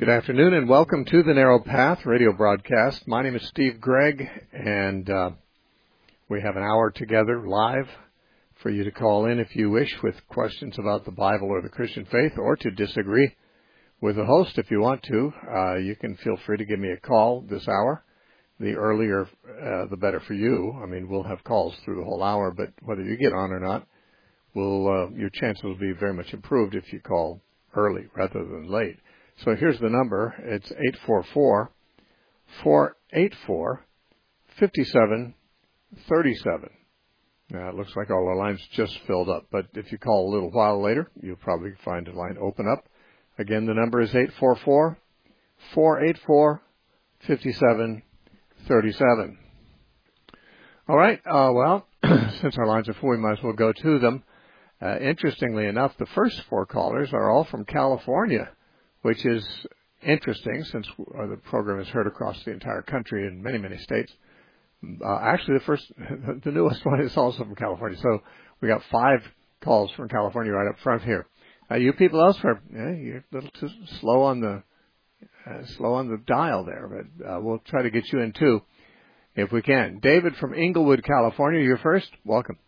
Good afternoon and welcome to the Narrow Path radio broadcast. My name is Steve Gregg, and we have an hour together live for you to call in if you wish with questions about the Bible or the Christian faith, or to disagree with the host if you want to. You can feel free to give me a call this hour. The earlier, the better for you. I mean, we'll have calls through the whole hour, but whether you get on or not, your chances will be very much improved if you call early rather than late. So here's the number. It's 844-484-5737. Now, it looks like all our lines just filled up, but if you call a little while later, you'll probably find a line open up. Again, the number is 844-484-5737. All right, since our lines are full, we might as well go to them. Interestingly enough, the first four callers are all from California, which is interesting since the program is heard across the entire country in many, many states. Actually, the newest one is also from California. So we got 5 calls from California right up front here. You people elsewhere, you're a little too slow on the dial there, but we'll try to get you in too if we can. David from Inglewood, California, you're first. Welcome.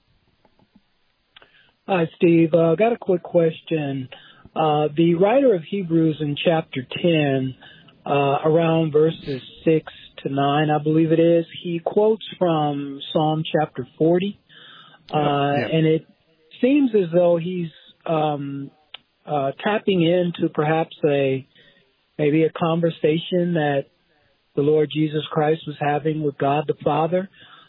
Hi, Steve. Got a quick question. The writer of Hebrews in chapter 10, around verses 6 to 9, I believe it is, he quotes from Psalm chapter 40, and it seems as though he's tapping into perhaps maybe a conversation that the Lord Jesus Christ was having with God the Father.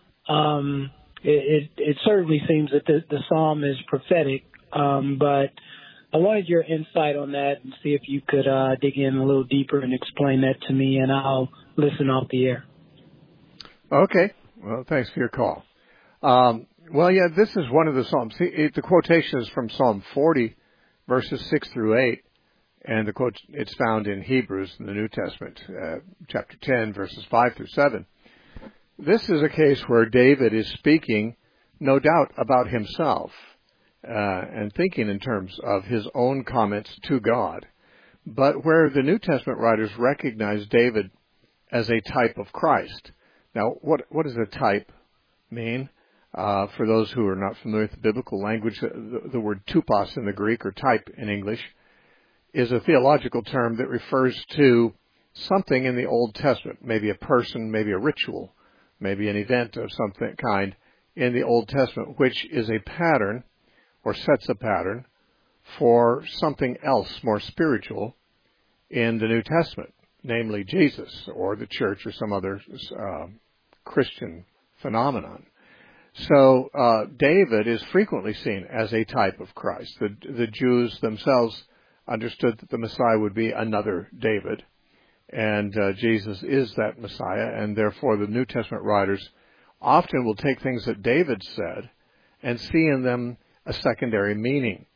It certainly seems that the psalm is prophetic, but I wanted your insight on that and see if you could dig in a little deeper and explain that to me, and I'll listen off the air. Okay. Well, thanks for your call. This is one of the Psalms. The quotation is from Psalm 40, verses 6 through 8, and it's found in Hebrews in the New Testament, chapter 10, verses 5 through 7. This is a case where David is speaking, no doubt, about himself, and thinking in terms of his own comments to God, but where the New Testament writers recognize David as a type of Christ. Now, what does a type mean? For those who are not familiar with the biblical language, the word typos in the Greek, or type in English, is a theological term that refers to something in the Old Testament, maybe a person, maybe a ritual, maybe an event of some kind in the Old Testament, which is a pattern or sets a pattern for something else more spiritual in the New Testament, namely Jesus or the church or some other Christian phenomenon. So David is frequently seen as a type of Christ. The Jews themselves understood that the Messiah would be another David, and Jesus is that Messiah, and therefore the New Testament writers often will take things that David said and see in them a secondary meaning.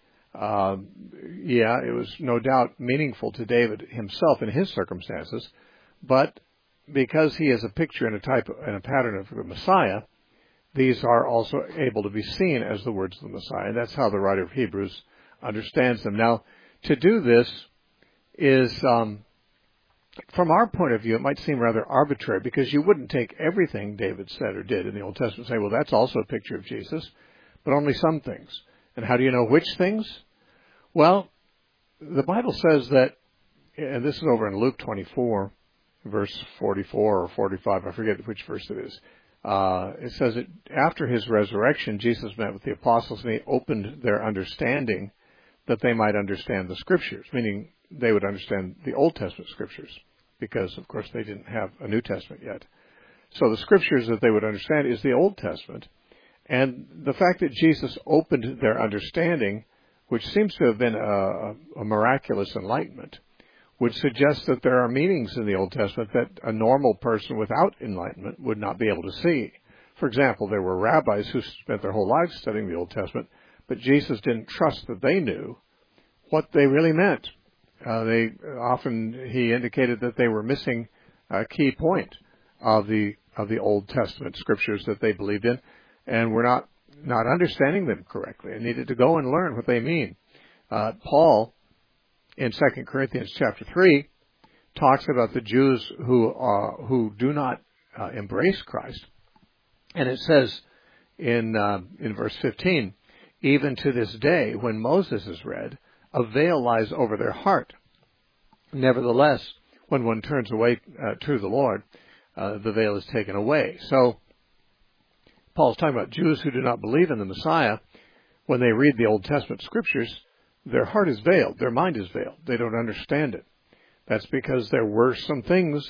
It was no doubt meaningful to David himself in his circumstances, but because he is a picture and a type and a pattern of the Messiah, these are also able to be seen as the words of the Messiah. And that's how the writer of Hebrews understands them. Now, to do this is, from our point of view, it might seem rather arbitrary, because you wouldn't take everything David said or did in the Old Testament and say, well, that's also a picture of Jesus, but only some things. And how do you know which things? Well, the Bible says that, and this is over in Luke 24, verse 44 or 45, I forget which verse it is. It says that after his resurrection, Jesus met with the apostles and he opened their understanding that they might understand the Scriptures, meaning they would understand the Old Testament Scriptures, because, of course, they didn't have a New Testament yet. So the Scriptures that they would understand is the Old Testament. And the fact that Jesus opened their understanding, which seems to have been a miraculous enlightenment, would suggest that there are meanings in the Old Testament that a normal person without enlightenment would not be able to see. For example, there were rabbis who spent their whole lives studying the Old Testament, but Jesus didn't trust that they knew what they really meant. He indicated that they were missing a key point of the Old Testament scriptures that they believed in, and were not understanding them correctly, and needed to go and learn what they mean. Paul, in 2 Corinthians chapter 3, talks about the Jews who do not embrace Christ. And it says in verse 15, even to this day, when Moses is read, a veil lies over their heart. Nevertheless, when one turns away to the Lord, the veil is taken away. So Paul's talking about Jews who do not believe in the Messiah. When they read the Old Testament scriptures, their heart is veiled. Their mind is veiled. They don't understand it. That's because there were some things,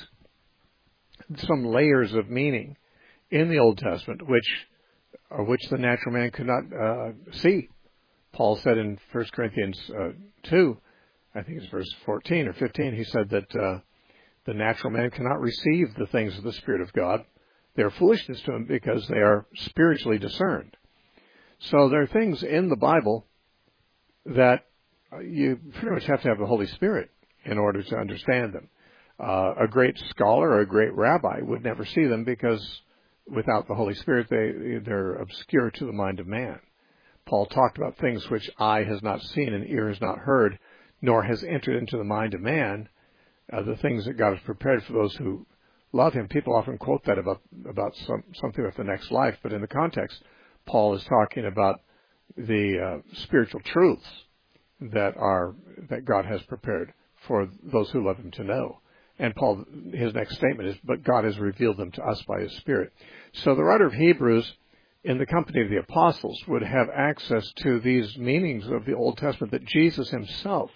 some layers of meaning in the Old Testament which the natural man could not see. Paul said in 1 Corinthians 2, I think it's verse 14 or 15, he said that the natural man cannot receive the things of the Spirit of God. They are foolishness to him because they are spiritually discerned. So there are things in the Bible that you pretty much have to have the Holy Spirit in order to understand them. A great scholar or a great rabbi would never see them because without the Holy Spirit they're obscure to the mind of man. Paul talked about things which eye has not seen and ear has not heard, nor has entered into the mind of man, the things that God has prepared for those who love him. People often quote that about something with the next life, but in the context, Paul is talking about the spiritual truths that God has prepared for those who love him to know. And Paul, his next statement is, but God has revealed them to us by his Spirit. So the writer of Hebrews, in the company of the apostles, would have access to these meanings of the Old Testament that Jesus himself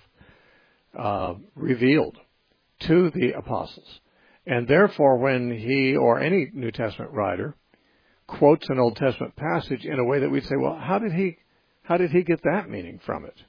revealed to the apostles. And therefore, when he or any New Testament writer quotes an Old Testament passage in a way that we'd say, well, how did he get that meaning from it?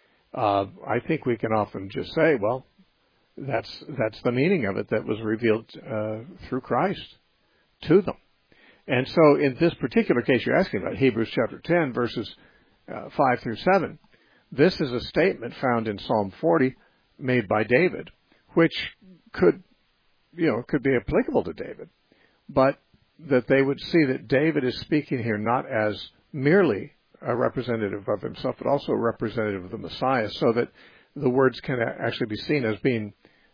I think we can often just say, well, that's the meaning of it that was revealed through Christ to them. And so in this particular case you're asking about, Hebrews chapter 10, verses 5 through 7, this is a statement found in Psalm 40 made by David, which could be applicable to David, but that they would see that David is speaking here not as merely a representative of himself, but also a representative of the Messiah, so that the words can actually be seen as being,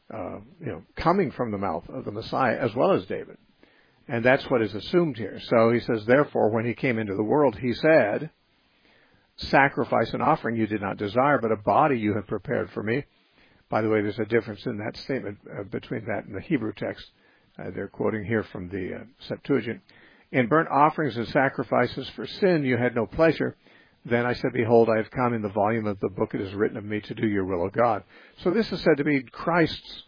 coming from the mouth of the Messiah as well as David. And that's what is assumed here. So he says, therefore, when he came into the world, he said, sacrifice and offering you did not desire, but a body you have prepared for me. By the way, there's a difference in that statement between that and the Hebrew text. They're quoting here from the Septuagint. In burnt offerings and sacrifices for sin you had no pleasure. Then I said, behold, I have come. In the volume of the book it is written of me to do your will, O God. So this is said to be Christ's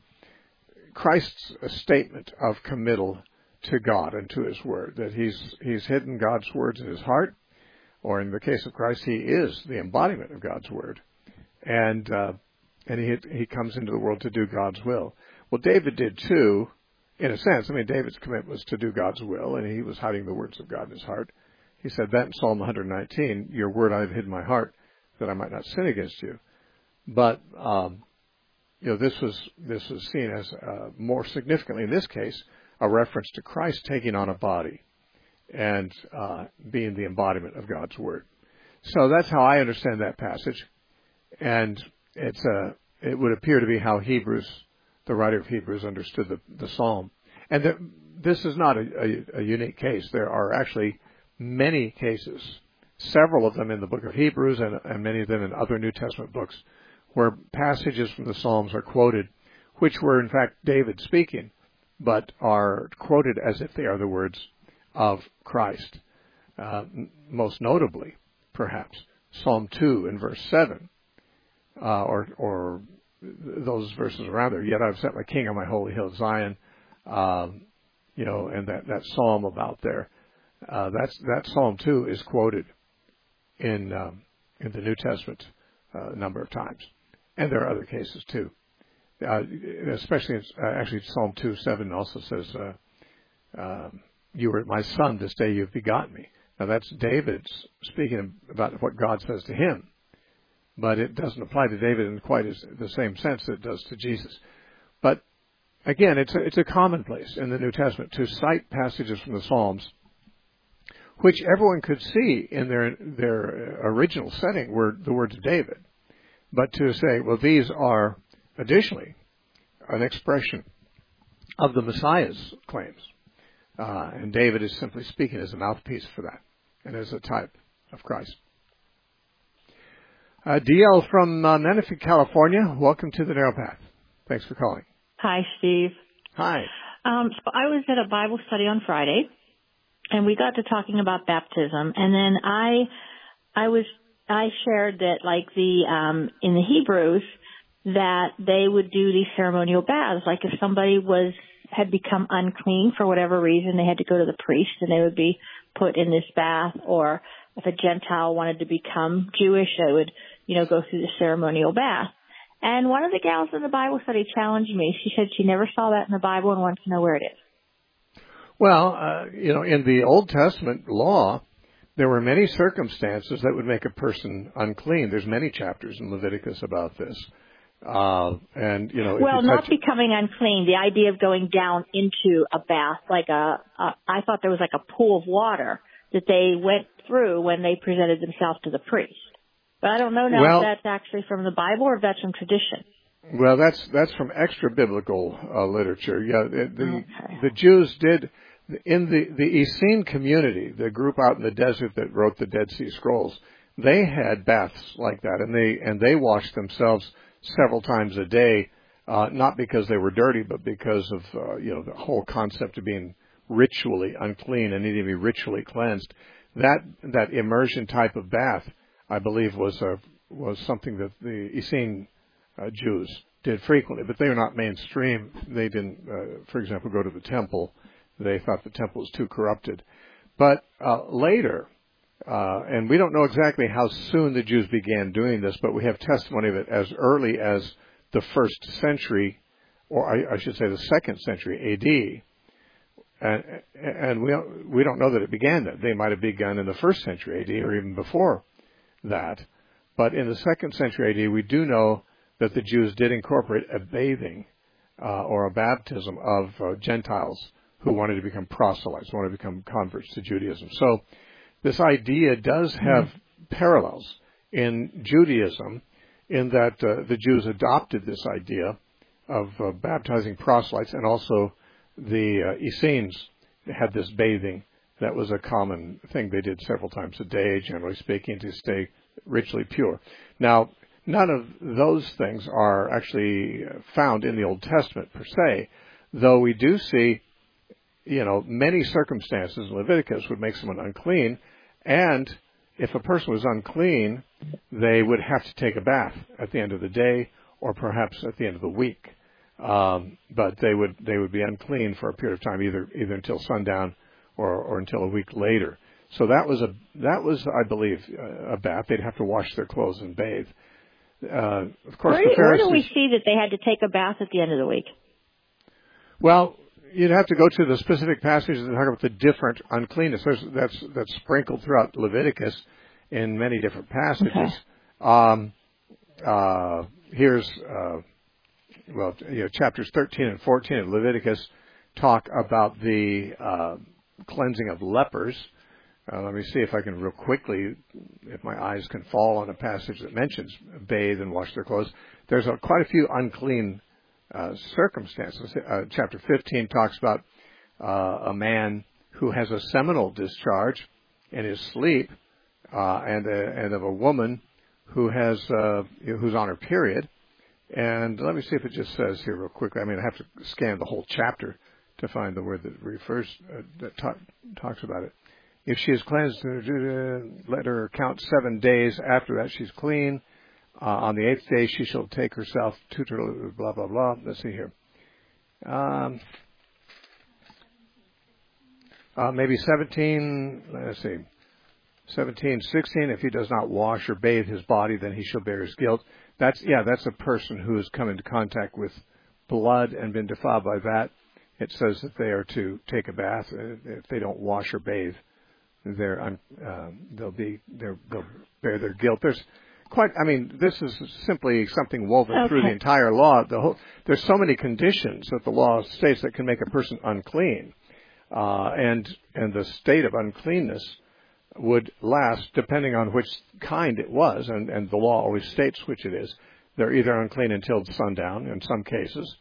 statement of committal to God and to his word, that he's hidden God's words in his heart, or in the case of Christ, he is the embodiment of God's word. And he comes into the world to do God's will. Well, David did too, in a sense. I mean, David's commitment was to do God's will, and he was hiding the words of God in his heart. He said that in Psalm 119, your word I have hid in my heart, that I might not sin against you. But, this was seen as, more significantly in this case, a reference to Christ taking on a body and being the embodiment of God's word. So that's how I understand that passage. And it would appear to be how the writer of Hebrews understood the psalm. And this is not a unique case. There are actually many cases, several of them in the book of Hebrews and many of them in other New Testament books, where passages from the Psalms are quoted, which were in fact David speaking, but are quoted as if they are the words of Christ. Most notably, perhaps, Psalm 2 in verse 7, or those verses around there. Yet I've set my king on my holy hill Zion, and that psalm about there. That Psalm 2 is quoted in the New Testament a number of times. And there are other cases too. Especially, actually Psalm 2:7 also says, you were my son, this day you've begotten me. Now that's David speaking about what God says to him. But it doesn't apply to David in quite the same sense that it does to Jesus. But again, it's a commonplace in the New Testament to cite passages from the Psalms, which everyone could see in their original setting were the words of David. But to say, well, these are additionally an expression of the Messiah's claims. And David is simply speaking as a mouthpiece for that and as a type of Christ. DL from Menifee, California. Welcome to the Narrow Path. Thanks for calling. Hi, Steve. Hi. So I was at a Bible study on Friday, and we got to talking about baptism, and then I shared that, like in the Hebrews, that they would do these ceremonial baths. Like if somebody had become unclean for whatever reason, they had to go to the priest and they would be put in this bath. Or if a Gentile wanted to become Jewish, they would, go through the ceremonial bath. And one of the gals in the Bible study challenged me. She said she never saw that in the Bible and wanted to know where it is. Well, in the Old Testament law, there were many circumstances that would make a person unclean. There's many chapters in Leviticus about this. Well, not becoming unclean, the idea of going down into a bath, I thought there was like a pool of water that they went through when they presented themselves to the priest. But I don't know now if that's actually from the Bible or if that's from tradition. Well, that's from extra biblical literature. Yeah, the Jews did in the Essene community, the group out in the desert that wrote the Dead Sea Scrolls. They had baths like that, and they washed themselves several times a day, not because they were dirty, but because of the whole concept of being ritually unclean and needing to be ritually cleansed. That immersion type of bath, I believe, was something that the Essene Jews did frequently, but they were not mainstream. They didn't, for example, go to the temple. They thought the temple was too corrupted. But later, and we don't know exactly how soon the Jews began doing this, but we have testimony of it as early as the 1st century, or I should say the 2nd century A.D., and we don't know that it began then. They might have begun in the 1st century A.D. or even before that. But in the 2nd century A.D., we do know that the Jews did incorporate a bathing or a baptism of Gentiles who wanted to become proselytes, wanted to become converts to Judaism. So this idea does have parallels in Judaism in that the Jews adopted this idea of baptizing proselytes, and also the Essenes had this bathing. That was a common thing they did several times a day, generally speaking, to stay ritually pure. Now, none of those things are actually found in the Old Testament per se, though we do see, many circumstances in Leviticus would make someone unclean, and if a person was unclean, they would have to take a bath at the end of the day or perhaps at the end of the week. But they would be unclean for a period of time, either until sundown or until a week later. So that was I believe, a bath. They'd have to wash their clothes and bathe. Of course, where do we see that they had to take a bath at the end of the week? Well, you'd have to go to the specific passages that talk about the different uncleanness. That's sprinkled throughout Leviticus in many different passages. Okay. Here's chapters 13 and 14 of Leviticus talk about the cleansing of lepers. Let me see if I can real quickly, if my eyes can fall on a passage that mentions bathe and wash their clothes. There's quite a few unclean circumstances. Chapter 15 talks about a man who has a seminal discharge in his sleep, and of a woman who has who's on her period. And let me see if it just says here real quickly. I mean, I have to scan the whole chapter to find the word that refers that talks about it. If she is cleansed, let her count 7 days. After that, she's clean. On the 8th day, she shall take herself to blah, blah, blah. Let's see here. Maybe 17, let's see. 17, 16, if he does not wash or bathe his body, then he shall bear his guilt. That's a person who has come into contact with blood and been defiled by that. It says that they are to take a bath. If they don't wash or bathe, they'll bear their guilt. This is simply something woven through the entire law. There's so many conditions that the law states that can make a person unclean, and the state of uncleanness would last depending on which kind it was, and the law always states which it is. They're either unclean until sundown in some cases,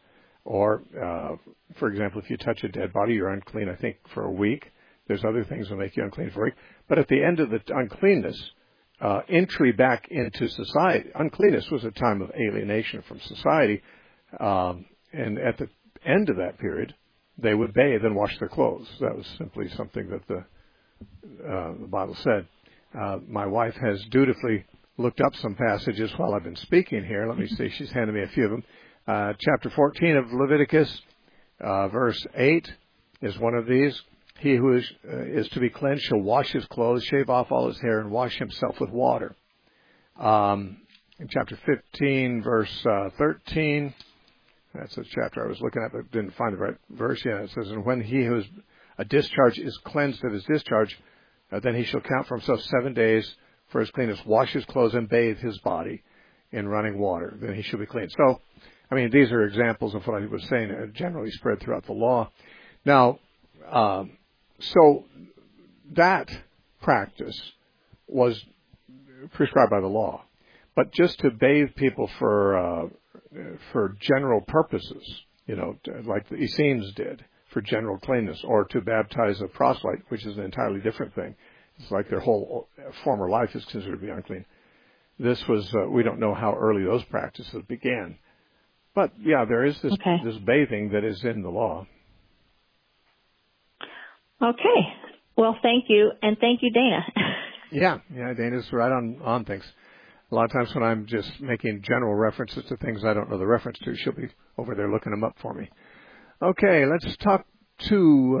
Or, for example, if you touch a dead body, you're unclean, I think, for a week. There's other things that make you unclean for a week. But at the end of the uncleanness, entry back into society, uncleanness was a time of alienation from society. And at the end of that period, they would bathe and wash their clothes. That was simply something that the Bible said. My wife has dutifully looked up some passages while I've been speaking here. Let me see. She's handed me a few of them. Chapter 14 of Leviticus, verse 8 is one of these. He who is to be cleansed shall wash his clothes, shave off all his hair, and wash himself with water. In chapter 15, verse 13, that's the chapter I was looking at, but didn't find the right verse yet. It says, and when he who is a discharge is cleansed of his discharge, then he shall count for himself 7 days for his cleanness, wash his clothes, and bathe his body in running water. Then he shall be clean. So, I mean, these are examples of what I was saying, generally spread throughout the law. Now, so that practice was prescribed by the law. But just to bathe people for general purposes, like the Essenes did, for general cleanness, or to baptize a proselyte, which is an entirely different thing. It's like their whole former life is considered to be unclean. This was, we don't know how early those practices began. But, yeah, there is this bathing that is in the law. Okay. Well, thank you, and thank you, Dana. Yeah, Dana's right on things. A lot of times when I'm just making general references to things I don't know the reference to, she'll be over there looking them up for me. Okay, let's talk to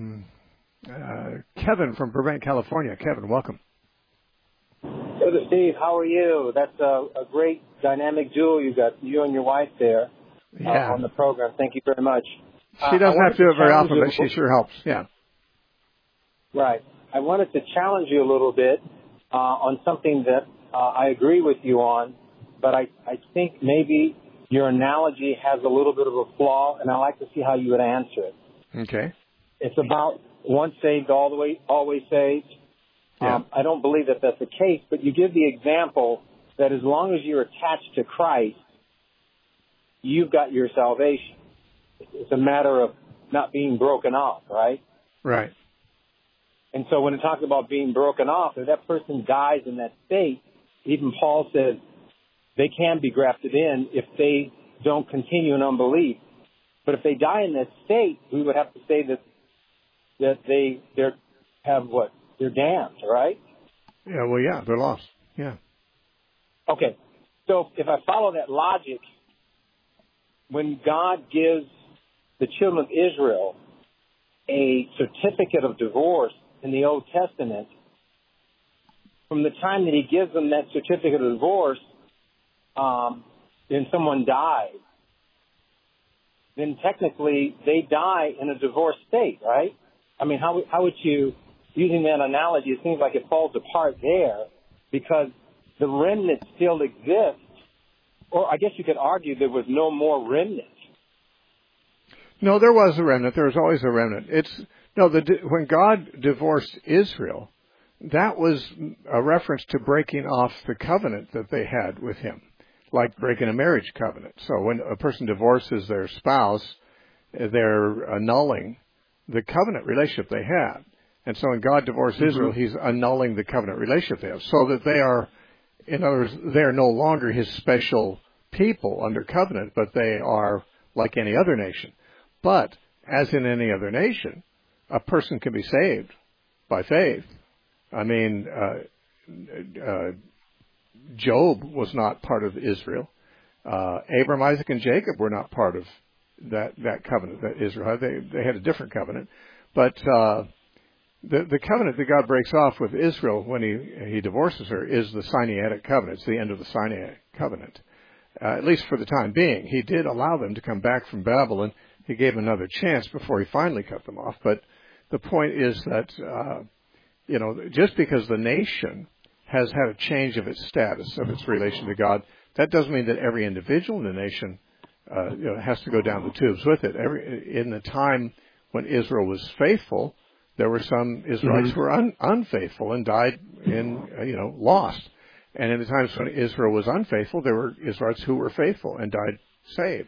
Kevin from Burbank, California. Kevin, welcome. Brother Steve, how are you? That's a great dynamic duo you got, you and your wife there on the program. Thank you very much. She doesn't have to do it very often, but she sure helps. Yeah. Right. I wanted to challenge you a little bit on something that I agree with you on, but I think maybe your analogy has a little bit of a flaw, and I'd like to see how you would answer it. Okay. It's about once saved, always saved. Yeah. I don't believe that that's the case, but you give the example that as long as you're attached to Christ, you've got your salvation. It's a matter of not being broken off, right? Right. And so when it talks about being broken off, if that person dies in that state, even Paul says they can be grafted in if they don't continue in unbelief. But if they die in that state, we would have to say that they're damned, right? Yeah, well, yeah, they're lost. Yeah. Okay. So if I follow that logic, when God gives the children of Israel a certificate of divorce in the Old Testament, from the time that he gives them that certificate of divorce, and someone dies, then technically they die in a divorced state, right? I mean, how would you, using that analogy, it seems like it falls apart there because the remnant still exists, or I guess you could argue there was no more remnant. No, there was a remnant. There was always a remnant. When God divorced Israel, that was a reference to breaking off the covenant that they had with him, like breaking a marriage covenant. So when a person divorces their spouse, they're annulling the covenant relationship they had. And so when God divorced Israel, he's annulling the covenant relationship they have, so that they are, in other words, they are no longer his special people under covenant, but they are like any other nation. But as in any other nation, a person can be saved by faith. I mean, Job was not part of Israel. Abraham, Isaac, and Jacob were not part of that covenant that Israel had. They had a different covenant. But the covenant that God breaks off with Israel when he divorces her is the Sinaitic covenant. It's the end of the Sinai covenant, at least for the time being. He did allow them to come back from Babylon. He gave them another chance before he finally cut them off. But the point is that, just because the nation has had a change of its status, of its relation to God, that doesn't mean that every individual in the nation, has to go down the tubes with it. In the time when Israel was faithful, there were some Israelites who were unfaithful and died lost. And in the times when Israel was unfaithful, there were Israelites who were faithful and died saved.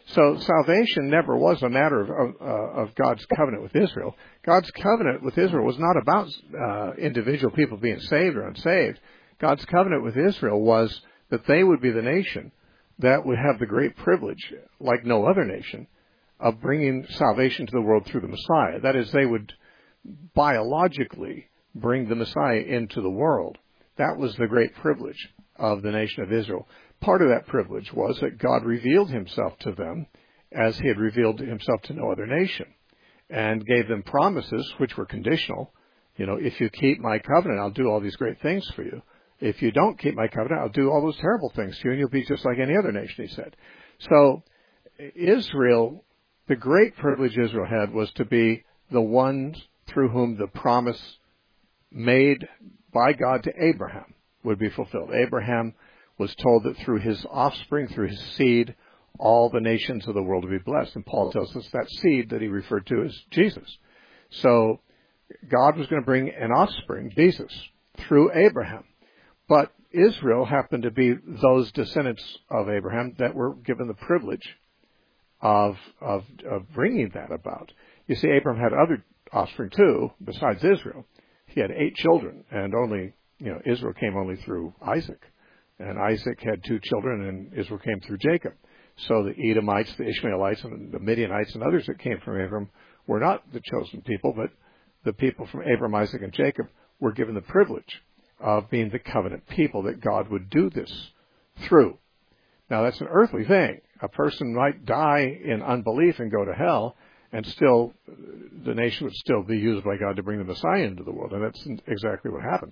So salvation never was a matter of God's covenant with Israel. God's covenant with Israel was not about individual people being saved or unsaved. God's covenant with Israel was that they would be the nation that would have the great privilege, like no other nation, of bringing salvation to the world through the Messiah. That is, they would biologically bring the Messiah into the world. That was the great privilege of the nation of Israel. Part of that privilege was that God revealed himself to them as he had revealed himself to no other nation, and gave them promises which were conditional. You know, if you keep my covenant, I'll do all these great things for you. If you don't keep my covenant, I'll do all those terrible things to you, and you'll be just like any other nation, he said. So Israel, the great privilege Israel had was to be the ones through whom the promise made by God to Abraham would be fulfilled. Abraham was told that through his offspring, through his seed, all the nations of the world would be blessed. And Paul tells us that seed that he referred to is Jesus. So God was going to bring an offspring, Jesus, through Abraham. But Israel happened to be those descendants of Abraham that were given the privilege of bringing that about. You see, Abraham had other offspring too, besides Israel. He had 8 children, and only, Israel came only through Isaac. And Isaac had 2 children, and Israel came through Jacob. So the Edomites, the Ishmaelites, and the Midianites, and others that came from Abram were not the chosen people, but the people from Abram, Isaac, and Jacob were given the privilege of being the covenant people that God would do this through. Now, that's an earthly thing. A person might die in unbelief and go to hell, and still the nation would still be used by God to bring the Messiah into the world, and that's exactly what happens.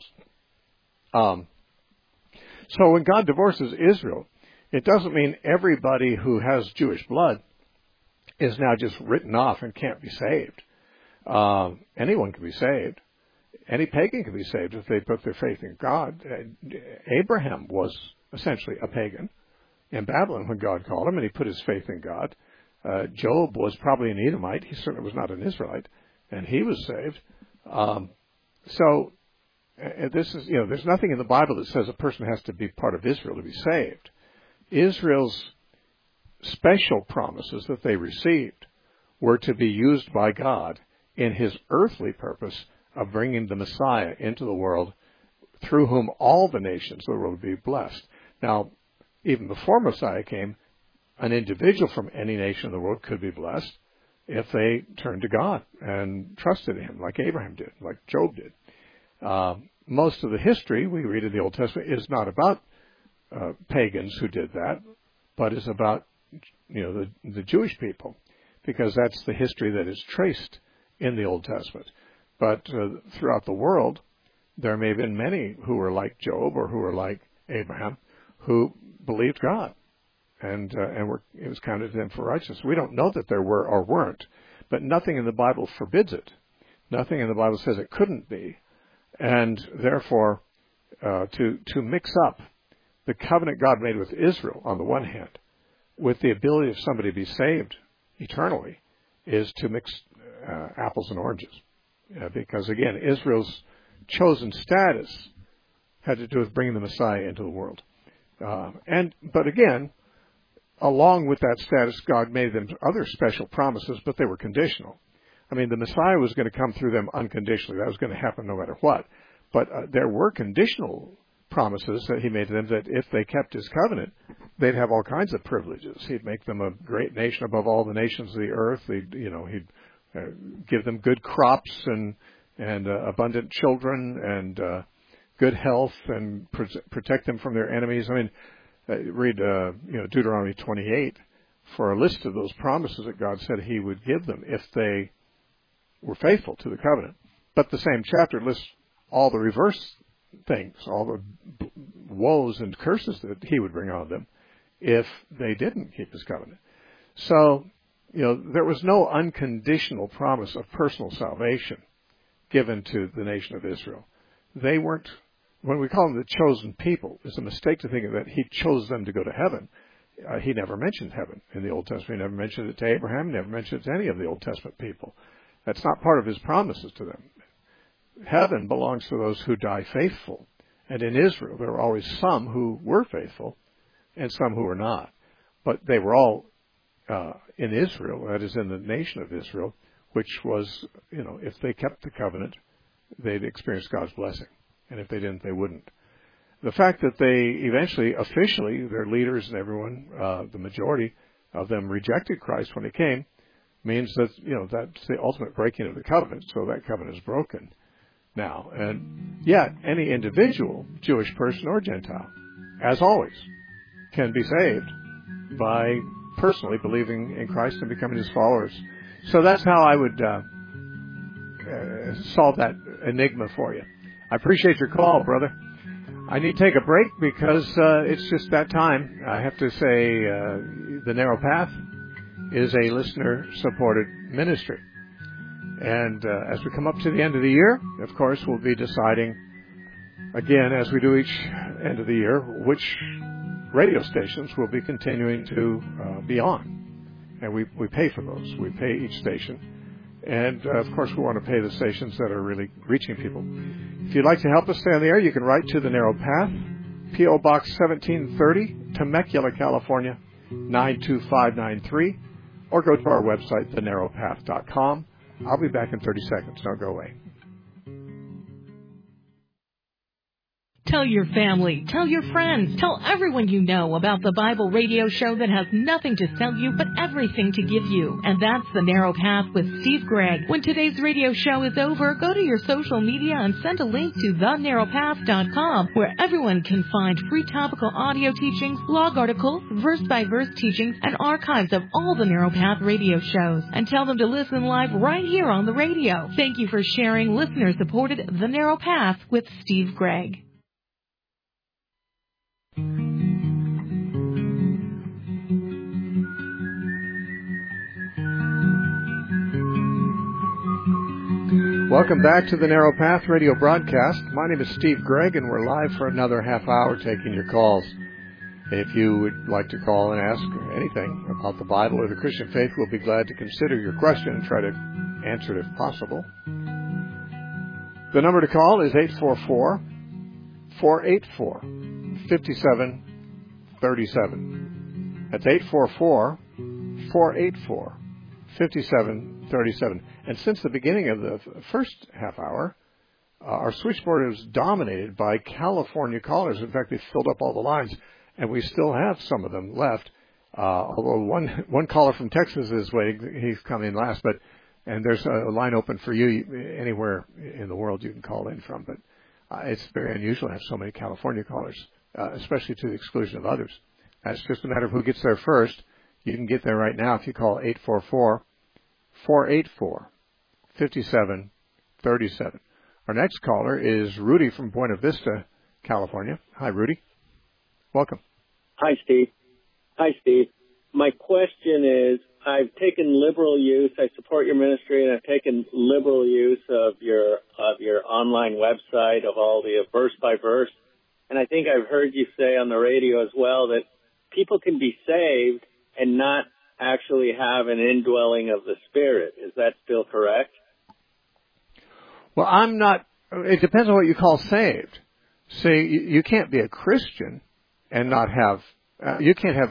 So when God divorces Israel, it doesn't mean everybody who has Jewish blood is now just written off and can't be saved. Anyone can be saved. Any pagan can be saved if they put their faith in God. Abraham was essentially a pagan in Babylon when God called him, and he put his faith in God. Job was probably an Edomite. He certainly was not an Israelite, and he was saved. So this is, there's nothing in the Bible that says a person has to be part of Israel to be saved. Israel's special promises that they received were to be used by God in his earthly purpose of bringing the Messiah into the world, through whom all the nations of the world would be blessed. Now, even before Messiah came, an individual from any nation of the world could be blessed if they turned to God and trusted him, like Abraham did, like Job did. Most of the history we read in the Old Testament is not about pagans who did that, but is about the Jewish people, because that's the history that is traced in the Old Testament. But throughout the world, there may have been many who were like Job or who were like Abraham, who believed God, and it was counted to them for righteousness. We don't know that there were or weren't, but nothing in the Bible forbids it. Nothing in the Bible says it couldn't be, and therefore, to mix up the covenant God made with Israel on the one hand, with the ability of somebody to be saved eternally, is to mix apples and oranges. Because again, Israel's chosen status had to do with bringing the Messiah into the world. But again, along with that status, God made them other special promises, but they were conditional. I mean, the Messiah was going to come through them unconditionally. That was going to happen no matter what. But there were conditional promises that he made to them, that if they kept his covenant, they'd have all kinds of privileges. He'd make them a great nation above all the nations of the earth. He'd give them good crops and abundant children and good health, and protect them from their enemies. I mean, read Deuteronomy 28 for a list of those promises that God said he would give them if they were faithful to the covenant. But the same chapter lists all the reverse things, all the woes and curses that he would bring on them if they didn't keep his covenant. So, there was no unconditional promise of personal salvation given to the nation of Israel. They weren't, when we call them the chosen people, it's a mistake to think that he chose them to go to heaven. He never mentioned heaven in the Old Testament. He never mentioned it to Abraham, never mentioned it to any of the Old Testament people. That's not part of his promises to them. Heaven belongs to those who die faithful. And in Israel, there were always some who were faithful and some who were not. But they were all in Israel, that is in the nation of Israel, which was, if they kept the covenant, they'd experience God's blessing. And if they didn't, they wouldn't. The fact that they eventually, officially, their leaders and everyone, the majority of them rejected Christ when he came, means that, that's the ultimate breaking of the covenant. So that covenant is broken now. And yet, any individual, Jewish person or Gentile, as always, can be saved by personally believing in Christ and becoming his followers. So that's how I would solve that enigma for you. I appreciate your call, brother. I need to take a break because it's just that time. I have to say The Narrow Path is a listener-supported ministry. And as we come up to the end of the year, of course, we'll be deciding, again, as we do each end of the year, which radio stations will be continuing to be on. And we pay for those. We pay each station. And, of course, we want to pay the stations that are really reaching people. If you'd like to help us stay on the air, you can write to The Narrow Path, P.O. Box 1730, Temecula, California, 92593, or go to our website, thenarrowpath.com. I'll be back in 30 seconds. Don't go away. Tell your family, tell your friends, tell everyone you know about the Bible radio show that has nothing to sell you but everything to give you. And that's The Narrow Path with Steve Gregg. When today's radio show is over, go to your social media and send a link to thenarrowpath.com, where everyone can find free topical audio teachings, blog articles, verse-by-verse teachings, and archives of all the Narrow Path radio shows. And tell them to listen live right here on the radio. Thank you for sharing listener-supported The Narrow Path with Steve Gregg. Welcome back to the Narrow Path radio broadcast. My name is Steve Gregg, and we're live for another half hour taking your calls. If you would like to call and ask anything about the Bible or the Christian faith, we'll be glad to consider your question and try to answer it if possible. The number to call is 844-484-5737. That's 844-484-5737. And since the beginning of the first half hour, our switchboard is dominated by California callers. In fact, they filled up all the lines, and we still have some of them left. Although one caller from Texas is waiting. He's coming last, and there's a line open for you anywhere in the world you can call in from. But it's very unusual to have so many California callers, especially to the exclusion of others. That's just a matter of who gets there first. You can get there right now if you call 844-484-5737. Our next caller is Rudy from Buena Vista, California. Hi, Rudy. Welcome. Hi, Steve. My question is, I've taken liberal use. I support your ministry, and I've taken liberal use of your online website of all the verse by verse. And I think I've heard you say on the radio as well that people can be saved and not actually have an indwelling of the Spirit. Is that still correct? Well, it depends on what you call saved. See, you can't be a Christian and not have, you can't have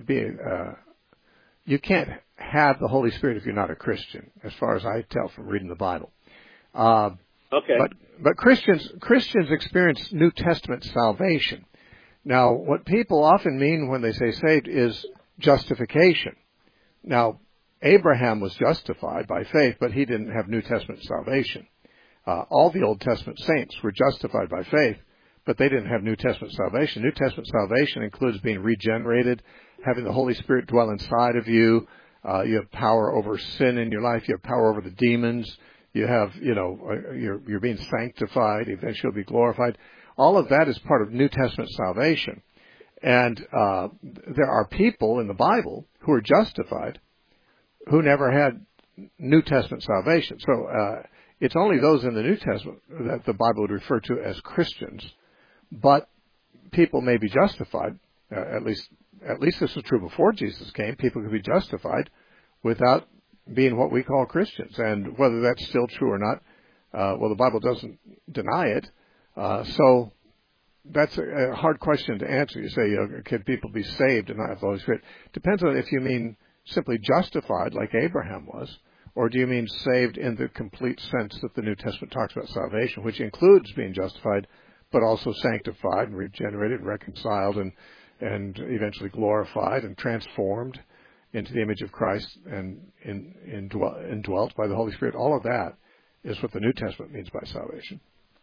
the Holy Spirit if you're not a Christian, as far as I tell from reading the Bible. Okay. But Christians experience New Testament salvation. Now, what people often mean when they say saved is justification. Now, Abraham was justified by faith, but he didn't have New Testament salvation. All the Old Testament saints were justified by faith, but they didn't have New Testament salvation. New Testament salvation includes being regenerated, having the Holy Spirit dwell inside of you. You have power over sin in your life. You have power over the demons. You have, you're being sanctified. Eventually you'll be glorified. All of that is part of New Testament salvation. And there are people in the Bible who are justified who never had New Testament salvation. So it's only those in the New Testament that the Bible would refer to as Christians. But people may be justified, at least this was true before Jesus came. People could be justified without being what we call Christians. And whether that's still true or not, the Bible doesn't deny it. So that's a hard question to answer. You say, can people be saved and not have the Holy Spirit? Depends on if you mean simply justified like Abraham was? Or do you mean saved in the complete sense that the New Testament talks about salvation, which includes being justified, but also sanctified and regenerated, reconciled, and eventually glorified and transformed into the image of Christ and indwelt by the Holy Spirit? All of that is what the New Testament means by salvation.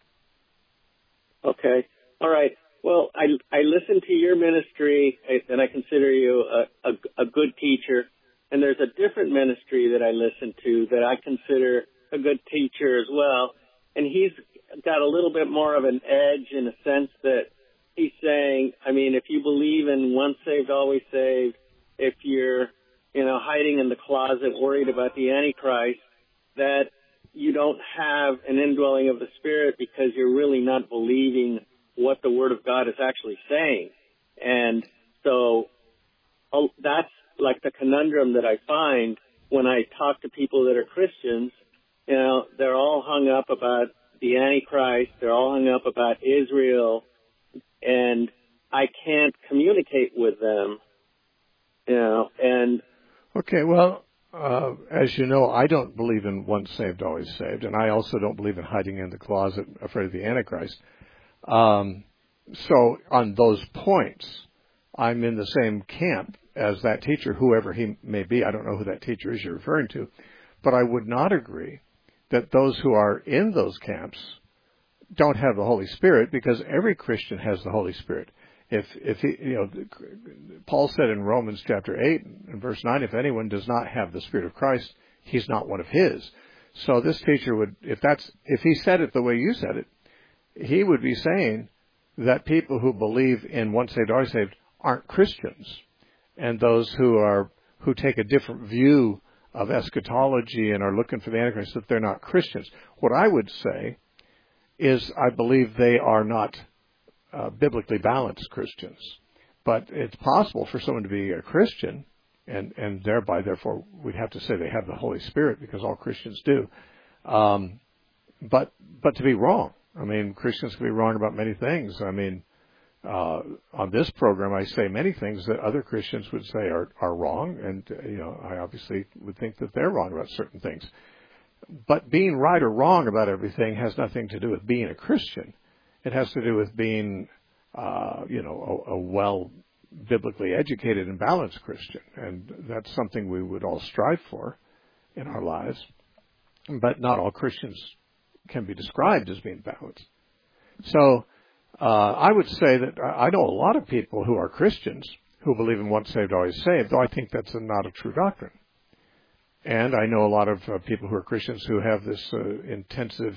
Okay. All right. Well, I listen to your ministry, and I consider you a good teacher. And there's a different ministry that I listen to that I consider a good teacher as well. And he's got a little bit more of an edge in a sense that he's saying, I mean, if you believe in once saved, always saved, if you're, hiding in the closet worried about the Antichrist, that you don't have an indwelling of the Spirit because you're really not believing what the Word of God is actually saying. And so that's like the conundrum that I find when I talk to people that are Christians. They're all hung up about the Antichrist. They're all hung up about Israel. And I can't communicate with them, and... Okay, well, as you know, I don't believe in once saved, always saved, and I also don't believe in hiding in the closet afraid of the Antichrist. So on those points, I'm in the same camp as that teacher, whoever he may be. I don't know who that teacher is you're referring to. But I would not agree that those who are in those camps don't have the Holy Spirit, because every Christian has the Holy Spirit. If he, Paul said in Romans chapter 8 and verse 9, if anyone does not have the Spirit of Christ, he's not one of his. So this teacher would, if he said it the way you said it, he would be saying that people who believe in once saved, always saved aren't Christians, and those who take a different view of eschatology and are looking for the Antichrist, that they're not Christians. What I would say is I believe they are not biblically balanced Christians. But it's possible for someone to be a Christian, and therefore, we'd have to say they have the Holy Spirit, because all Christians do. But to be wrong. I mean, Christians can be wrong about many things. I mean, on this program, I say many things that other Christians would say are wrong, and I obviously would think that they're wrong about certain things. But being right or wrong about everything has nothing to do with being a Christian. It has to do with being, a well biblically educated and balanced Christian, and that's something we would all strive for in our lives. But not all Christians can be described as being balanced. So I would say that I know a lot of people who are Christians who believe in once saved, always saved, though I think that's not a true doctrine. And I know a lot of people who are Christians who have this intensive,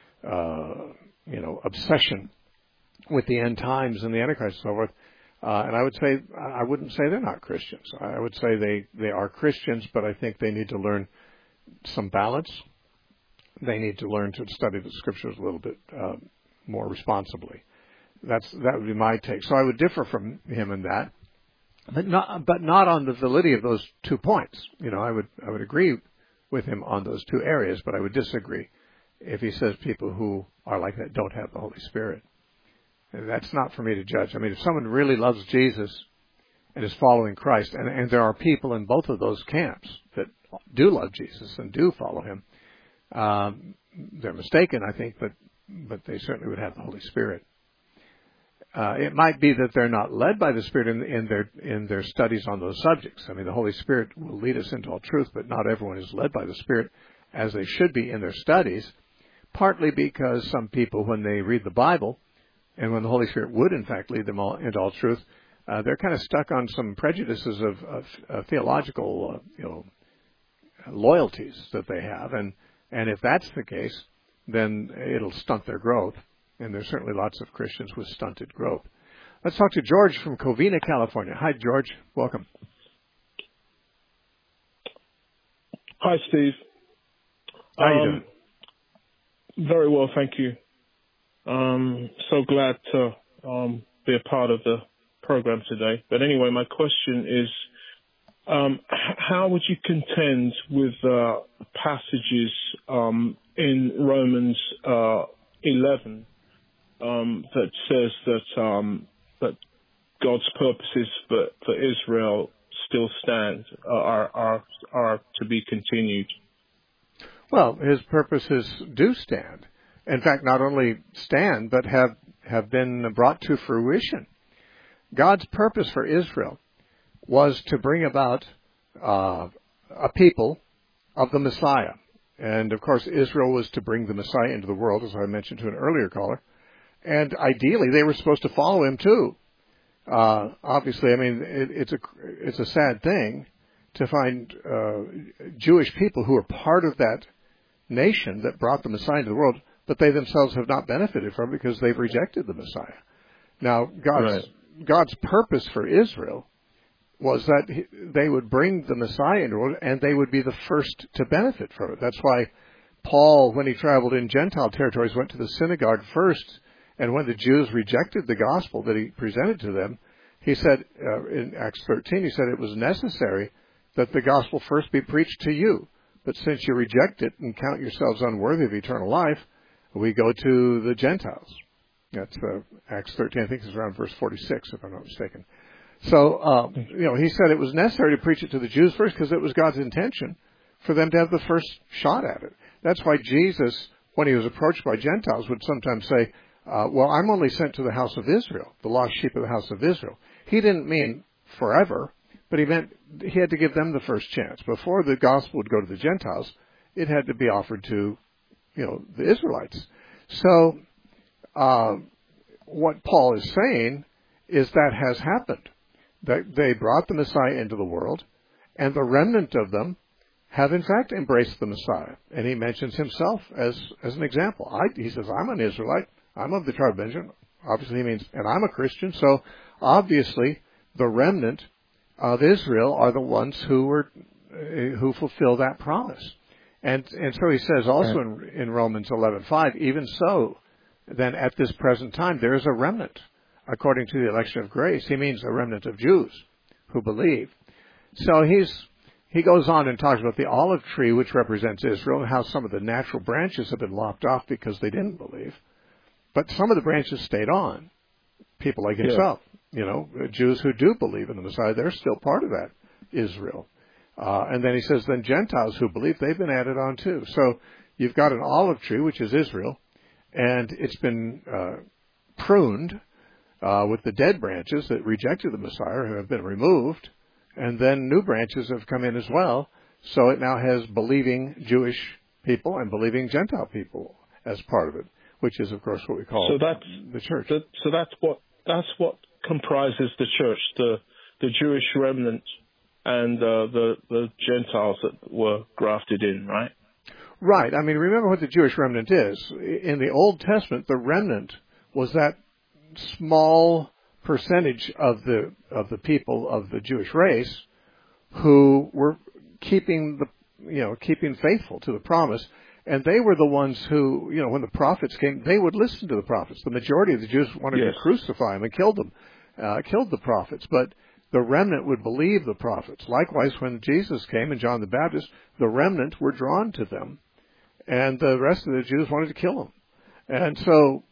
obsession with the end times and the Antichrist and so forth. And I wouldn't say they're not Christians. I would say they are Christians, but I think they need to learn some balance. They need to learn to study the Scriptures a little bit more responsibly. That would be my take. So I would differ from him in that, but not on the validity of those 2 points. I would agree with him on those 2 areas, but I would disagree if he says people who are like that don't have the Holy Spirit. And that's not for me to judge. I mean, if someone really loves Jesus and is following Christ, and there are people in both of those camps that do love Jesus and do follow him, they're mistaken, I think, but they certainly would have the Holy Spirit. It might be that they're not led by the Spirit in their studies on those subjects. I mean, the Holy Spirit will lead us into all truth, but not everyone is led by the Spirit as they should be in their studies, partly because some people, when they read the Bible, and when the Holy Spirit would, in fact, lead them into all truth, they're kind of stuck on some prejudices of theological, loyalties that they have. And if that's the case, then it'll stunt their growth. And there's certainly lots of Christians with stunted growth. Let's talk to George from Covina, California. Hi, George. Welcome. Hi, Steve. How are you doing? Very well, thank you. So glad to be a part of the program today. But anyway, my question is, how would you contend with passages in Romans 11 that says that God's purposes for Israel still stand, are to be continued? Well, his purposes do stand. In fact, not only stand, but have been brought to fruition. God's purpose for Israel was to bring about a people of the Messiah. And, of course, Israel was to bring the Messiah into the world, as I mentioned to an earlier caller. And ideally, they were supposed to follow him, too. Obviously, I mean, it's a sad thing to find Jewish people who are part of that nation that brought the Messiah into the world, but they themselves have not benefited from it because they've rejected the Messiah. Now, God's purpose for Israel was that they would bring the Messiah into the world, and they would be the first to benefit from it. That's why Paul, when he traveled in Gentile territories, went to the synagogue first, and when the Jews rejected the gospel that he presented to them, he said, in Acts 13, he said it was necessary that the gospel first be preached to you. But since you reject it and count yourselves unworthy of eternal life, we go to the Gentiles. That's Acts 13, I think it's around verse 46, if I'm not mistaken. So, he said it was necessary to preach it to the Jews first because it was God's intention for them to have the first shot at it. That's why Jesus, when he was approached by Gentiles, would sometimes say, well, I'm only sent to the house of Israel, the lost sheep of the house of Israel. He didn't mean forever, but he meant he had to give them the first chance. Before the gospel would go to the Gentiles, it had to be offered to, the Israelites. So, what Paul is saying is that has happened. That they brought the Messiah into the world, and the remnant of them have in fact embraced the Messiah. And he mentions himself as an example. He says, I'm an Israelite. I'm of the tribe of Benjamin. Obviously he means, and I'm a Christian. So obviously the remnant of Israel are the ones who fulfill that promise. And so he says also in Romans 11:5, even so, then at this present time there is a remnant. According to the election of grace, he means a remnant of Jews who believe. So he goes on and talks about the olive tree, which represents Israel, and how some of the natural branches have been lopped off because they didn't believe. But some of the branches stayed on. People like himself, Jews who do believe in the Messiah, they're still part of that Israel. And then he says, then Gentiles who believe, they've been added on too. So you've got an olive tree, which is Israel, and it's been pruned with the dead branches that rejected the Messiah who have been removed, and then new branches have come in as well. So it now has believing Jewish people and believing Gentile people as part of it, which is, of course, what we call the church. So that's what comprises the church, the Jewish remnant and the Gentiles that were grafted in, right? Right. I mean, remember what the Jewish remnant is. In the Old Testament, the remnant was that small percentage of the people of the Jewish race who were keeping faithful to the promise, and they were the ones who, when the prophets came, they would listen to the prophets. The majority of the Jews wanted to crucify them and killed the prophets, but the remnant would believe the prophets. Likewise, when Jesus came and John the Baptist, the remnant were drawn to them, and the rest of the Jews wanted to kill them. And so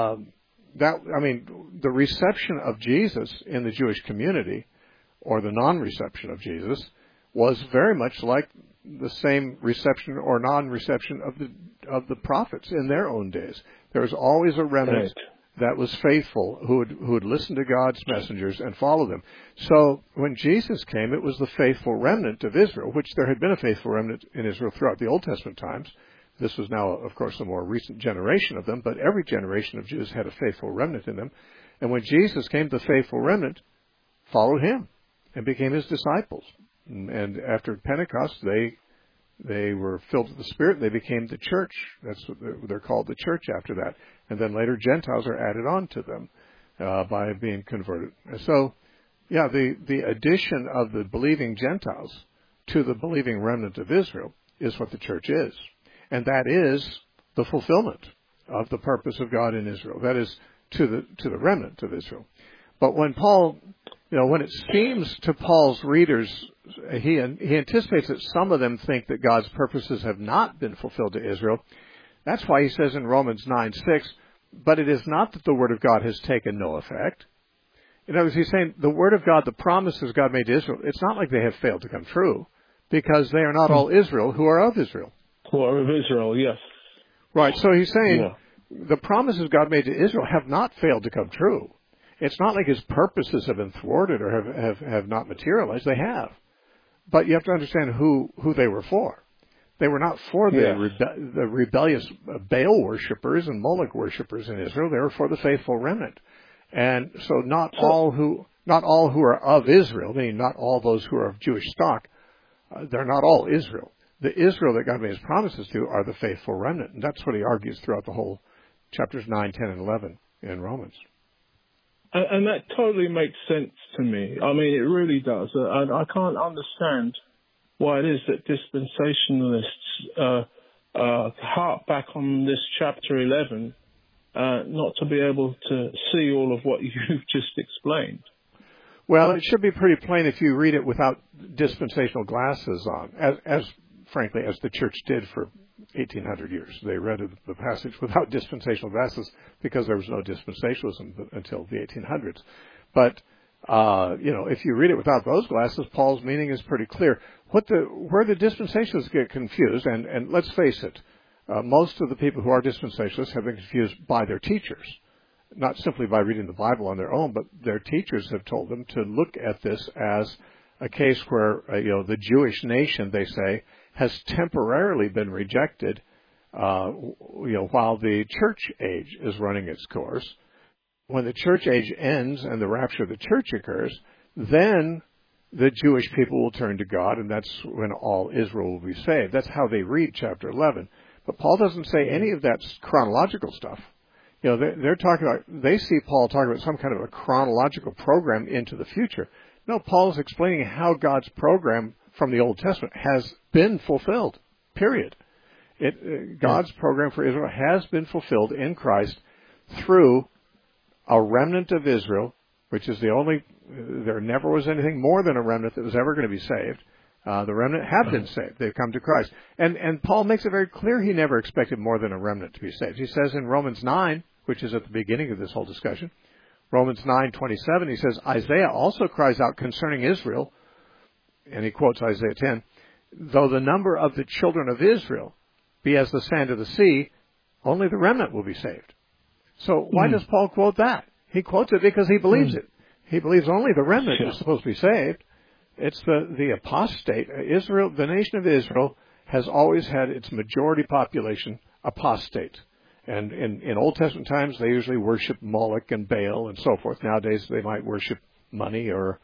the reception of Jesus in the Jewish community, or the non-reception of Jesus, was very much like the same reception or non-reception of the prophets in their own days. There was always a remnant that was faithful, who would listen to God's messengers and follow them. So when Jesus came, it was the faithful remnant of Israel, which there had been a faithful remnant in Israel throughout the Old Testament times. This was now, of course, a more recent generation of them, but every generation of Jews had a faithful remnant in them. And when Jesus came, the faithful remnant followed him and became his disciples. And after Pentecost, they were filled with the Spirit. They became the church. That's what they're called, the church after that. And then later Gentiles are added on to them by being converted. So, the addition of the believing Gentiles to the believing remnant of Israel is what the church is. And that is the fulfillment of the purpose of God in Israel. That is to the remnant of Israel. But when Paul, when it seems to Paul's readers, he anticipates that some of them think that God's purposes have not been fulfilled to Israel. That's why he says in Romans 9:6, but it is not that the word of God has taken no effect. In other words, he's saying the word of God, the promises God made to Israel, it's not like they have failed to come true, because they are not all Israel who are of Israel. Who are of Israel, yes. Right, so he's saying the promises God made to Israel have not failed to come true. It's not like his purposes have been thwarted or have not materialized. They have. But you have to understand who they were for. They were not for the rebellious Baal worshippers and Moloch worshippers in Israel. They were for the faithful remnant. And so not all who are of Israel, meaning not all those who are of Jewish stock, they're not all Israel. The Israel that God made his promises to are the faithful remnant. And that's what he argues throughout the whole chapters 9, 10, and 11 in Romans. And that totally makes sense to me. I mean, it really does. I can't understand why it is that dispensationalists harp back on this chapter 11, not to be able to see all of what you've just explained. Well, it should be pretty plain if you read it without dispensational glasses on, frankly, as the church did for 1,800 years. They read the passage without dispensational glasses because there was no dispensationalism until the 1800s. But, if you read it without those glasses, Paul's meaning is pretty clear. Where the dispensationalists get confused, and let's face it, most of the people who are dispensationalists have been confused by their teachers, not simply by reading the Bible on their own, but their teachers have told them to look at this as a case where, the Jewish nation, they say, has temporarily been rejected, while the church age is running its course. When the church age ends and the rapture of the church occurs, then the Jewish people will turn to God, and that's when all Israel will be saved. That's how they read chapter 11. But Paul doesn't say any of that chronological stuff. They're talking about, they see Paul talking about some kind of a chronological program into the future. No, Paul is explaining how God's program from the Old Testament has been fulfilled, period. God's program for Israel has been fulfilled in Christ through a remnant of Israel, which is there never was anything more than a remnant that was ever going to be saved. The remnant have been saved. They've come to Christ. And Paul makes it very clear he never expected more than a remnant to be saved. He says in Romans 9, which is at the beginning of this whole discussion, Romans 9:27, he says, Isaiah also cries out concerning Israel, and he quotes Isaiah 10, though the number of the children of Israel be as the sand of the sea, only the remnant will be saved. So why does Paul quote that? He quotes it because he believes it. He believes only the remnant is supposed to be saved. It's the apostate. Israel, the nation of Israel, has always had its majority population apostate. And in Old Testament times, they usually worship Moloch and Baal and so forth. Nowadays, they might worship money or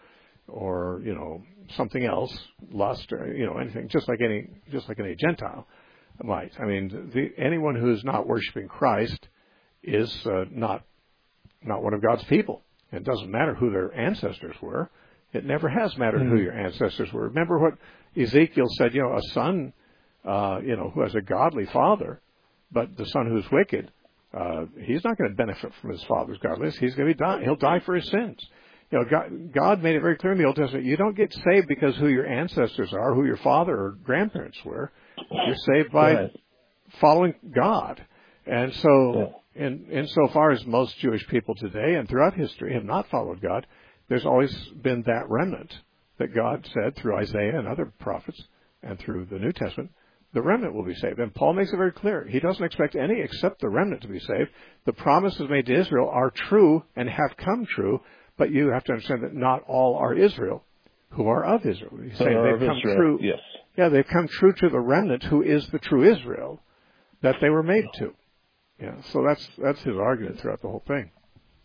something else, lust or anything, just like any Gentile might. I mean, anyone who is not worshiping Christ is not one of God's people. It doesn't matter who their ancestors were. It never has mattered who your ancestors were. Remember what Ezekiel said, a son, who has a godly father, but the son who's wicked, he's not going to benefit from his father's godliness. He's going to he'll die for his sins. God made it very clear in the Old Testament, you don't get saved because who your ancestors are, who your father or grandparents were. You're saved by following God. And so, insofar as most Jewish people today and throughout history have not followed God, there's always been that remnant that God said through Isaiah and other prophets and through the New Testament, the remnant will be saved. And Paul makes it very clear. He doesn't expect any except the remnant to be saved. The promises made to Israel are true and have come true, but you have to understand that not all are Israel who are of Israel. He's saying they've come true. Yes. Yeah, they've come true to the remnant who is the true Israel that they were made to. Yeah, so that's his argument throughout the whole thing.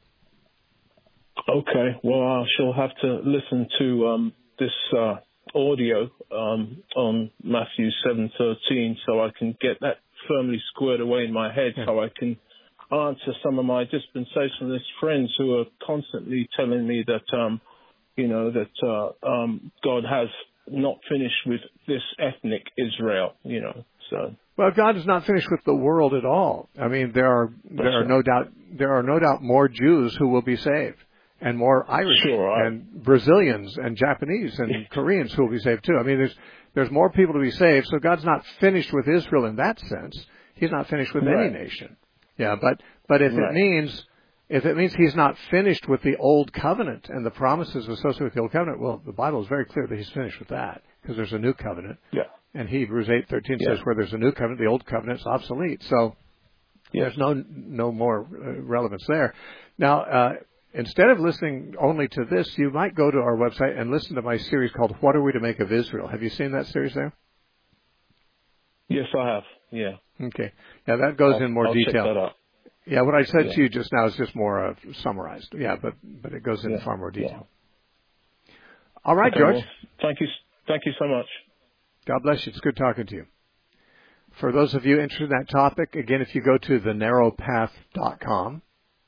Okay, well, I shall have to listen to this audio on Matthew 7:13 so I can get that firmly squared away in my head so I can answer some of my dispensationalist friends who are constantly telling me that, God has not finished with this ethnic Israel, so. Well, God is not finished with the world at all. I mean, there are no doubt more Jews who will be saved, and more Irish and Brazilians and Japanese and Koreans who will be saved too. I mean, there's more people to be saved. So God's not finished with Israel in that sense. He's not finished with any nation. Yeah, but if it means If it means he's not finished with the Old Covenant and the promises associated with the Old Covenant, well, the Bible is very clear that he's finished with that because there's a new covenant. Yeah. And Hebrews 8:13 says where there's a new covenant, the Old Covenant's obsolete. So there's no more relevance there. Now, instead of listening only to this, you might go to our website and listen to my series called What Are We to Make of Israel? Have you seen that series there? Yes, I have. Yeah. Okay. Yeah, that goes in more I'll detail. Check that out. Yeah, what I said to you just now is just more summarized. Yeah, but it goes into far more detail. Yeah. All right, Okay, George. well, thank you so much. God bless you. It's good talking to you. For those of you interested in that topic, again, if you go to thenarrowpath.com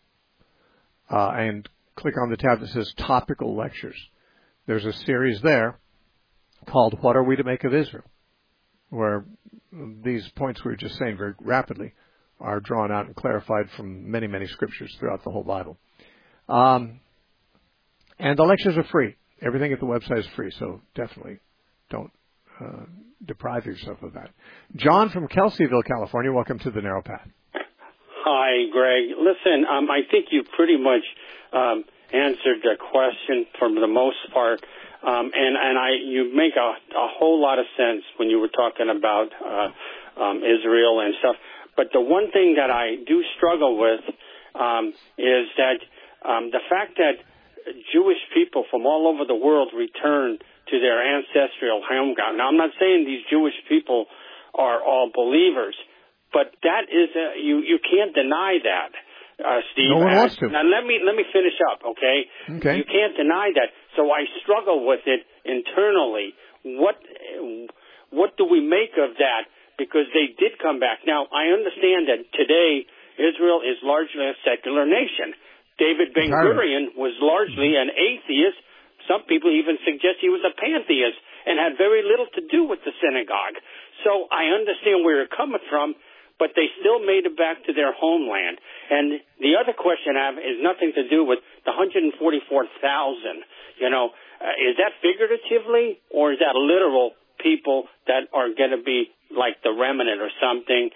and click on the tab that says Topical Lectures, there's a series there called What Are We to Make of Israel, where these points we were just saying very rapidly are drawn out and clarified from many, many scriptures throughout the whole Bible. And the lectures are free. Everything at the website is free, so definitely don't deprive yourself of that. John from Kelseyville, California, welcome to the Narrow Path. Hi, Greg. Listen, I think you pretty much answered the question for the most part, you make a whole lot of sense when you were talking about Israel and stuff. But the one thing that I do struggle with is that the fact that Jewish people from all over the world return to their ancestral homeground. Now, I'm not saying these Jewish people are all believers, but that is you can't deny that, Steve. No one wants to. Now, let me finish up, okay? Okay. You can't deny that. So I struggle with it internally. What do we make of that? Because they did come back. Now, I understand that today Israel is largely a secular nation. David Ben-Gurion was largely an atheist. Some people even suggest he was a pantheist and had very little to do with the synagogue. So I understand where you're coming from, but they still made it back to their homeland. And the other question I have is nothing to do with the 144,000. Is that figuratively or is that literal people that are going to be like the remnant or something?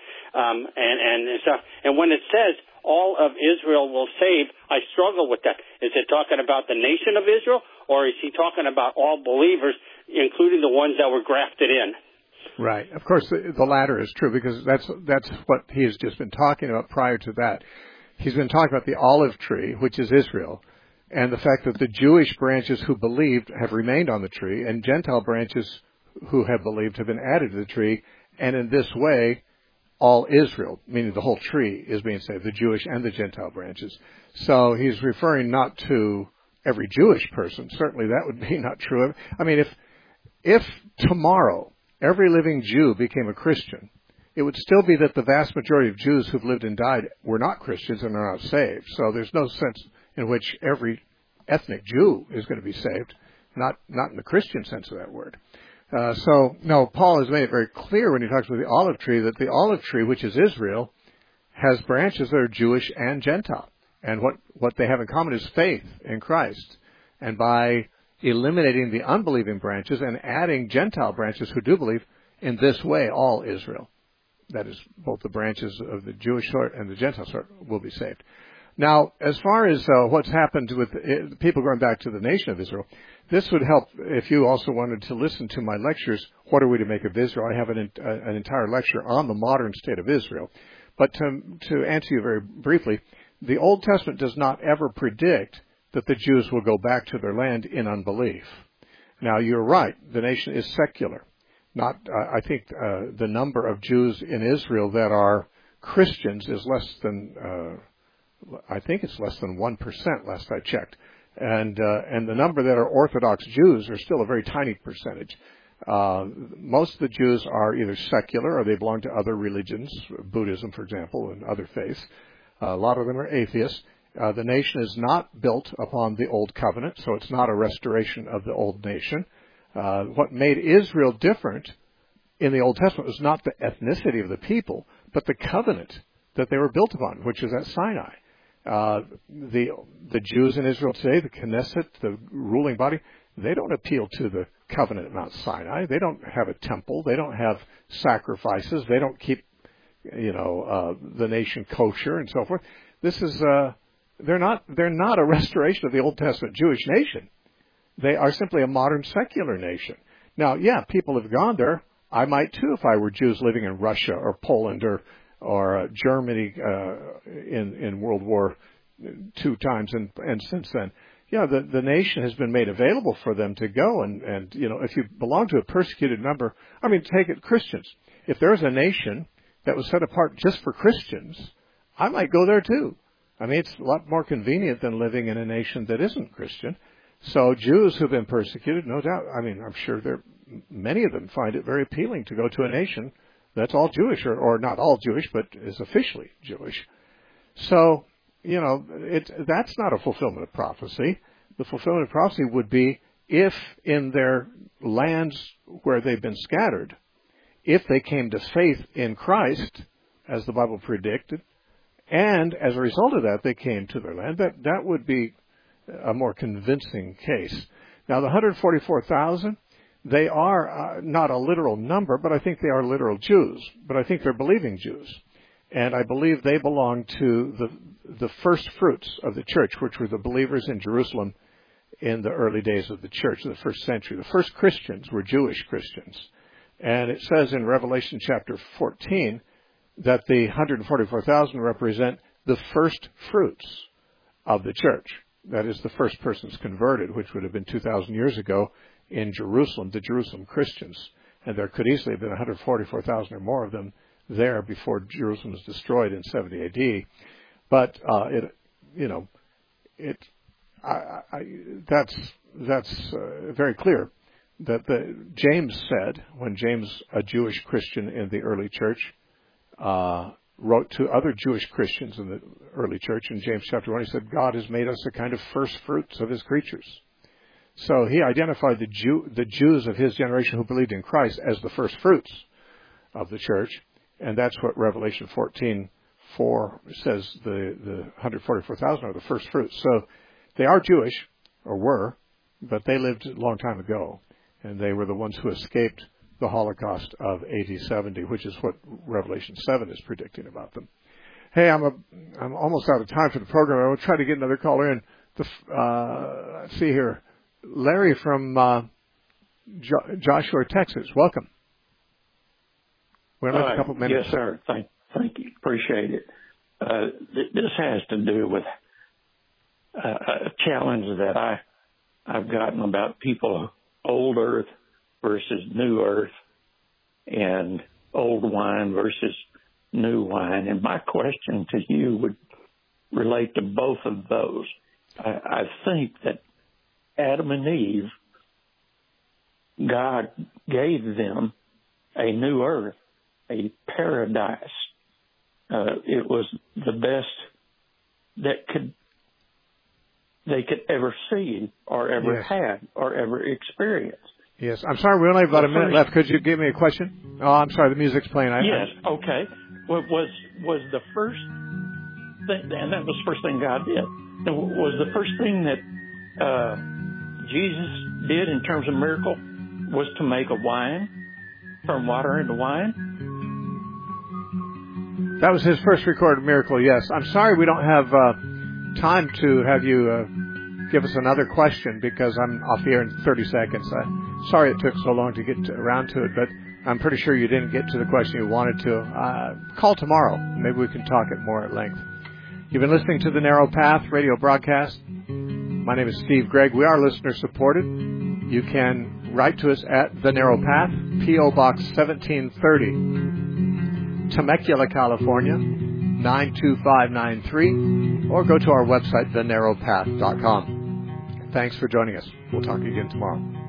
And when it says all of Israel will save, I struggle with that. Is it talking about the nation of Israel, or is he talking about all believers, including the ones that were grafted in? Right. Of course, the latter is true because that's what he has just been talking about prior to that. He's been talking about the olive tree, which is Israel, and the fact that the Jewish branches who believed have remained on the tree, and Gentile branches who have believed have been added to the tree, and in this way, all Israel, meaning the whole tree, is being saved, the Jewish and the Gentile branches. So he's referring not to every Jewish person. Certainly that would be not true. I mean, if tomorrow every living Jew became a Christian, it would still be that the vast majority of Jews who've lived and died were not Christians and are not saved. So there's no sense in which every ethnic Jew is going to be saved, not in the Christian sense of that word. No, Paul has made it very clear when he talks about the olive tree that the olive tree, which is Israel, has branches that are Jewish and Gentile. And what they have in common is faith in Christ. And by eliminating the unbelieving branches and adding Gentile branches who do believe, in this way all Israel, that is, both the branches of the Jewish sort and the Gentile sort, will be saved. Now, as far as what's happened with people going back to the nation of Israel, this would help if you also wanted to listen to my lectures, What Are We to Make of Israel? I have an entire lecture on the modern state of Israel. But to answer you very briefly, the Old Testament does not ever predict that the Jews will go back to their land in unbelief. Now, you're right. The nation is secular. I think the number of Jews in Israel that are Christians is less than, I think it's less than 1% last I checked. And the number that are Orthodox Jews are still a very tiny percentage. Most of the Jews are either secular or they belong to other religions, Buddhism, for example, and other faiths. A lot of them are atheists. The nation is not built upon the Old Covenant, so it's not a restoration of the old nation. What made Israel different in the Old Testament was not the ethnicity of the people, but the covenant that they were built upon, which is at Sinai. The Jews in Israel today, the Knesset, the ruling body, they don't appeal to the covenant at Mount Sinai. They don't have a temple. They don't have sacrifices. They don't keep, the nation kosher and so forth. This is they're not a restoration of the Old Testament Jewish nation. They are simply a modern secular nation. Now, yeah, people have gone there. I might too if I were Jews living in Russia or Poland or Germany in World War II times and since then. Yeah, the nation has been made available for them to go, and if you belong to a persecuted number, I mean, take it Christians. If there's a nation that was set apart just for Christians, I might go there too. I mean, it's a lot more convenient than living in a nation that isn't Christian. So Jews who've been persecuted, no doubt, I mean, I'm sure many of them find it very appealing to go to a nation that's all Jewish, or not all Jewish, but is officially Jewish. So, that's not a fulfillment of prophecy. The fulfillment of prophecy would be if in their lands where they've been scattered, if they came to faith in Christ, as the Bible predicted, and as a result of that they came to their land, that would be a more convincing case. Now, the 144,000, they are not a literal number, but I think they are literal Jews. But I think they're believing Jews. And I believe they belong to the first fruits of the church, which were the believers in Jerusalem in the early days of the church, the first century. The first Christians were Jewish Christians. And it says in Revelation chapter 14 that the 144,000 represent the first fruits of the church. That is, the first persons converted, which would have been 2,000 years ago in Jerusalem, the Jerusalem Christians. And there could easily have been 144,000 or more of them there before Jerusalem was destroyed in 70 A.D. But that's very clear that James said, when James, a Jewish Christian in the early church, wrote to other Jewish Christians in the early church in James chapter 1, he said, God has made us a kind of first fruits of his creatures. So he identified the Jews of his generation who believed in Christ as the first fruits of the church, and that's what Revelation 14:4 says. The 144,000 are the first fruits. So they are Jewish, or were, but they lived a long time ago, and they were the ones who escaped the Holocaust of AD 70, which is what Revelation 7 is predicting about them. Hey, I'm almost out of time for the program. I will try to get another caller in. Let's see here. Larry from Joshua, Texas. Welcome. We have a couple of minutes. Yes, sir. Thank you. Appreciate it. This has to do with a challenge that I've gotten about people, old earth versus new earth, and old wine versus new wine. And my question to you would relate to both of those. I think that Adam and Eve, God gave them a new earth, a paradise. It was the best that they could ever see or ever had or ever experience. Yes. I'm sorry, we only have about a minute left. Could you give me a question? Oh, I'm sorry, the music's playing. Yes, okay. Was the first thing, and that was the first thing God did, was the first thing that Jesus did in terms of miracle was to make a wine, turn water into wine? That was his first recorded miracle, yes. I'm sorry we don't have time to have you give us another question because I'm off the air in 30 seconds. Sorry it took so long to get around to it, but I'm pretty sure you didn't get to the question you wanted to. Call tomorrow. Maybe we can talk it more at length. You've been listening to the Narrow Path radio broadcast. My name is Steve Gregg. We are listener-supported. You can write to us at The Narrow Path, P.O. Box 1730, Temecula, California, 92593, or go to our website, thenarrowpath.com. Thanks for joining us. We'll talk again tomorrow.